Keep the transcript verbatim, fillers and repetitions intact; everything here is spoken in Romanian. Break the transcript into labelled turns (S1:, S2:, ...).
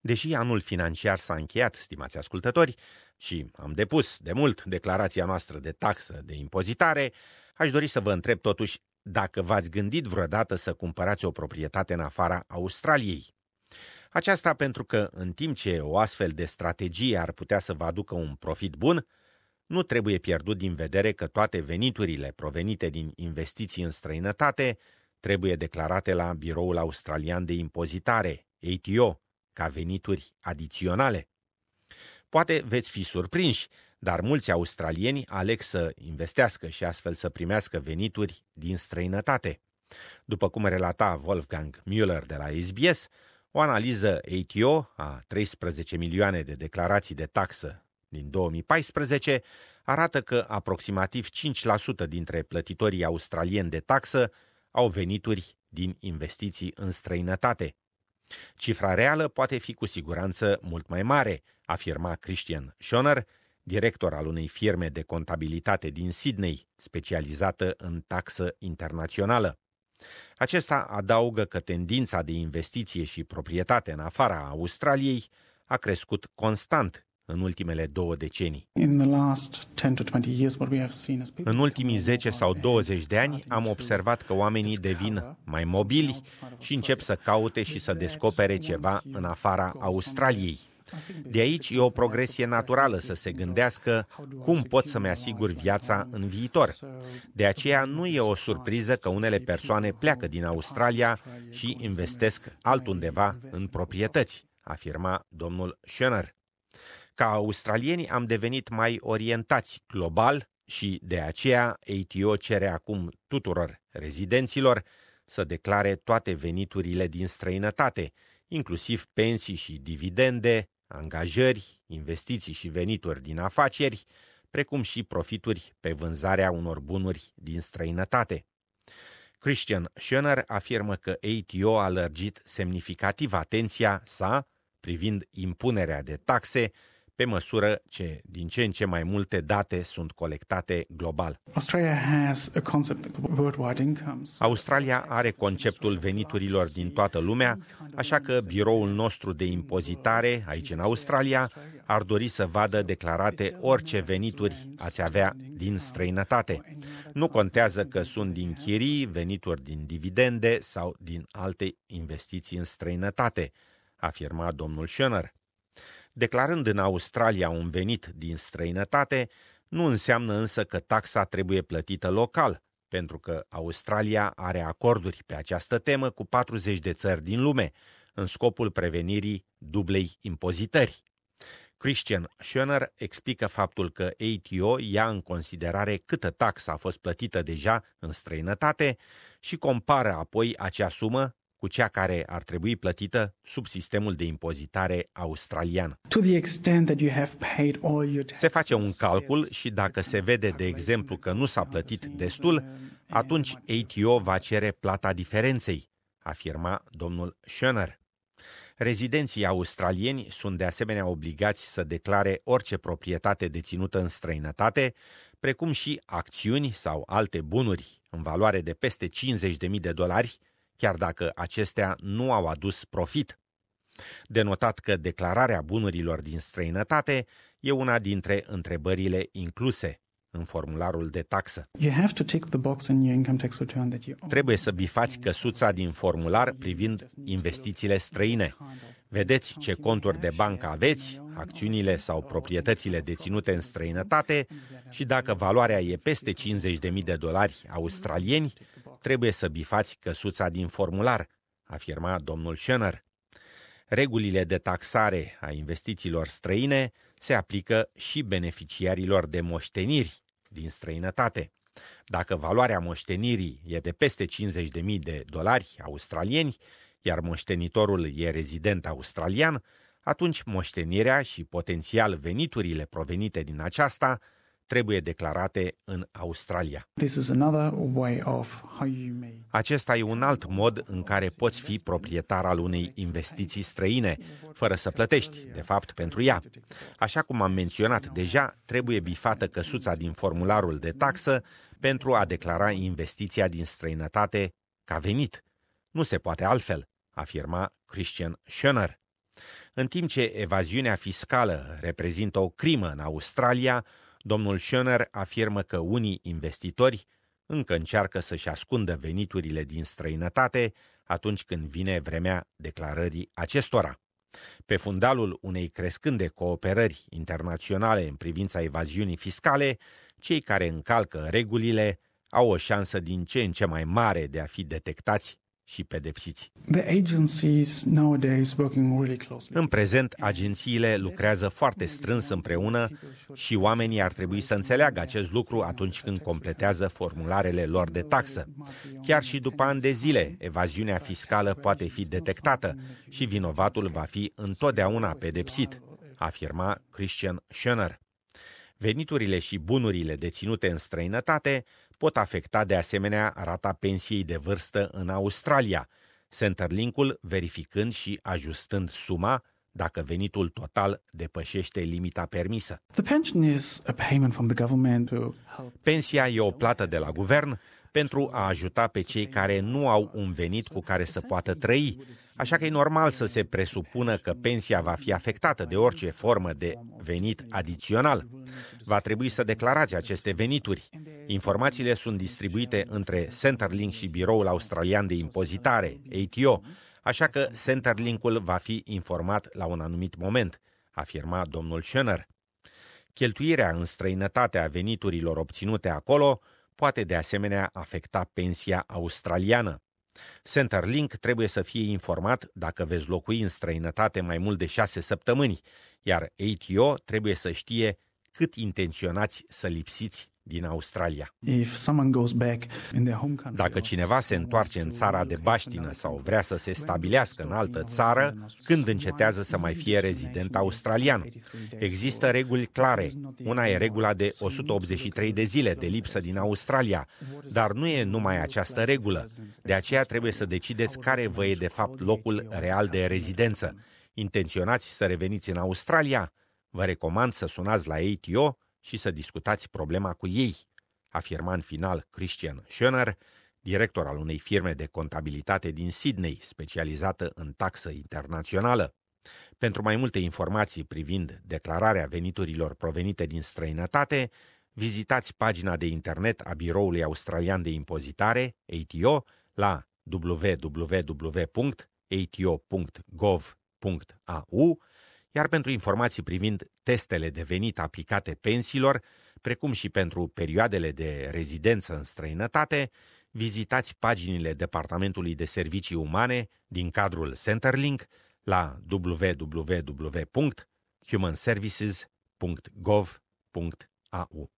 S1: Deși anul financiar s-a încheiat, stimați ascultători, și am depus de mult declarația noastră de taxă de impozitare, aș dori să vă întreb totuși dacă v-ați gândit vreodată să cumpărați o proprietate în afara Australiei. Aceasta pentru că, în timp ce o astfel de strategie ar putea să vă aducă un profit bun, nu trebuie pierdut din vedere că toate veniturile provenite din investiții în străinătate trebuie declarate la Biroul Australian de Impozitare, A T O, ca venituri adiționale. Poate veți fi surprinși, dar mulți australieni aleg să investească și astfel să primească venituri din străinătate. După cum relata Wolfgang Müller de la S B S, o analiză A T O a treisprezece milioane de declarații de taxă din două mii paisprezece arată că aproximativ cinci la sută dintre plătitorii australieni de taxă au venituri din investiții în străinătate. Cifra reală poate fi cu siguranță mult mai mare, afirma Christian Schoner, director al unei firme de contabilitate din Sydney, specializată în taxă internațională. Acesta adaugă că tendința de investiție și proprietate în afara Australiei a crescut constant în ultimele două decenii. În ultimii zece sau douăzeci de ani am observat că oamenii devin mai mobili și încep să caute și să descopere ceva în afara Australiei. De aici e o progresie naturală să se gândească cum pot să-mi asigur viața în viitor. De aceea nu e o surpriză că unele persoane pleacă din Australia și investesc altundeva în proprietăți, afirma domnul Schoner. Ca australieni am devenit mai orientați global și de aceea A T O cere acum tuturor rezidenților să declare toate veniturile din străinătate, inclusiv pensii și dividende, angajări, investiții și venituri din afaceri, precum și profituri pe vânzarea unor bunuri din străinătate. Christian Schoner afirmă că A T O a lărgit semnificativ atenția sa privind impunerea de taxe pe măsură ce din ce în ce mai multe date sunt colectate global. Australia are conceptul veniturilor din toată lumea, așa că biroul nostru de impozitare aici în Australia ar dori să vadă declarate orice venituri ați avea din străinătate. Nu contează că sunt din chirii, venituri din dividende sau din alte investiții în străinătate, afirma domnul Schoner. Declarând în Australia un venit din străinătate, nu înseamnă însă că taxa trebuie plătită local, pentru că Australia are acorduri pe această temă cu patruzeci de țări din lume, în scopul prevenirii dublei impozitări. Christian Schoner explică faptul că A T O ia în considerare câtă taxă a fost plătită deja în străinătate și compară apoi acea sumă cu cea care ar trebui plătită sub sistemul de impozitare australian. Se face un calcul și dacă se vede, de exemplu, că nu s-a plătit destul, atunci A T O va cere plata diferenței, afirma domnul Schoner. Rezidenții australieni sunt de asemenea obligați să declare orice proprietate deținută în străinătate, precum și acțiuni sau alte bunuri în valoare de peste cincizeci de mii de dolari, chiar dacă acestea nu au adus profit. De notat că declararea bunurilor din străinătate e una dintre întrebările incluse în formularul de taxă. Trebuie să bifați căsuța din formular privind investițiile străine. Vedeți ce conturi de bancă aveți, acțiunile sau proprietățile deținute în străinătate și dacă valoarea e peste cincizeci de mii de dolari australieni, trebuie să bifați căsuța din formular, afirma domnul Schoner. Regulile de taxare a investițiilor străine se aplică și beneficiarilor de moșteniri din străinătate. Dacă valoarea moștenirii e de peste cincizeci de mii de dolari australieni, iar moștenitorul e rezident australian, atunci moștenirea și potențial veniturile provenite din aceasta trebuie declarate în Australia. Acesta e un alt mod în care poți fi proprietar al unei investiții străine, fără să plătești, de fapt, pentru ea. Așa cum am menționat deja, trebuie bifată căsuța din formularul de taxă pentru a declara investiția din străinătate ca venit. Nu se poate altfel, afirma Christian Schoner. În timp ce evaziunea fiscală reprezintă o crimă în Australia, domnul Schoener afirmă că unii investitori încă încearcă să-și ascundă veniturile din străinătate atunci când vine vremea declarării acestora. Pe fundalul unei crescânde cooperări internaționale în privința evaziunii fiscale, cei care încalcă regulile au o șansă din ce în ce mai mare de a fi detectați și pedepsiți. În prezent, agențiile lucrează foarte strâns împreună și oamenii ar trebui să înțeleagă acest lucru atunci când completează formularele lor de taxă. Chiar și după ani de zile, evaziunea fiscală poate fi detectată și vinovatul va fi întotdeauna pedepsit, afirma Christian Schoener. Veniturile și bunurile deținute în străinătate pot afecta de asemenea rata pensiei de vârstă în Australia, Centrelink-ul verificând și ajustând suma dacă venitul total depășește limita permisă. Pensia e o plată de la guvern pentru a ajuta pe cei care nu au un venit cu care să poată trăi, așa că e normal să se presupună că pensia va fi afectată de orice formă de venit adițional. Va trebui să declarați aceste venituri. Informațiile sunt distribuite între Centrelink și Biroul Australian de Impozitare, A T O, așa că Centrelink-ul va fi informat la un anumit moment, afirma domnul Schoener. Cheltuirea în străinătate a veniturilor obținute acolo poate de asemenea afecta pensia australiană. Centrelink trebuie să fie informat dacă veți locui în străinătate mai mult de șase săptămâni, iar A T O trebuie să știe cât intenționați să lipsiți din Australia. Dacă cineva se întoarce în țara de baștină sau vrea să se stabilească în altă țară, când încetează să mai fie rezident australian? Există reguli clare. Una e regula de o sută optzeci și trei de zile de lipsă din Australia, dar nu e numai această regulă. De aceea trebuie să decideți care vă e de fapt locul real de rezidență. Intenționați să reveniți în Australia? Vă recomand să sunați la A T O și să discutați problema cu ei, afirma în final Christian Schoener, director al unei firme de contabilitate din Sydney, specializată în taxă internațională. Pentru mai multe informații privind declararea veniturilor provenite din străinătate, vizitați pagina de internet a Biroului Australian de Impozitare, A T O, la w w w punct a t o punct gov punct a u, iar pentru informații privind testele de venit aplicate pensiilor, precum și pentru perioadele de rezidență în străinătate, vizitați paginile Departamentului de Servicii Umane din cadrul Centrelink la w w w punct human services punct gov punct a u.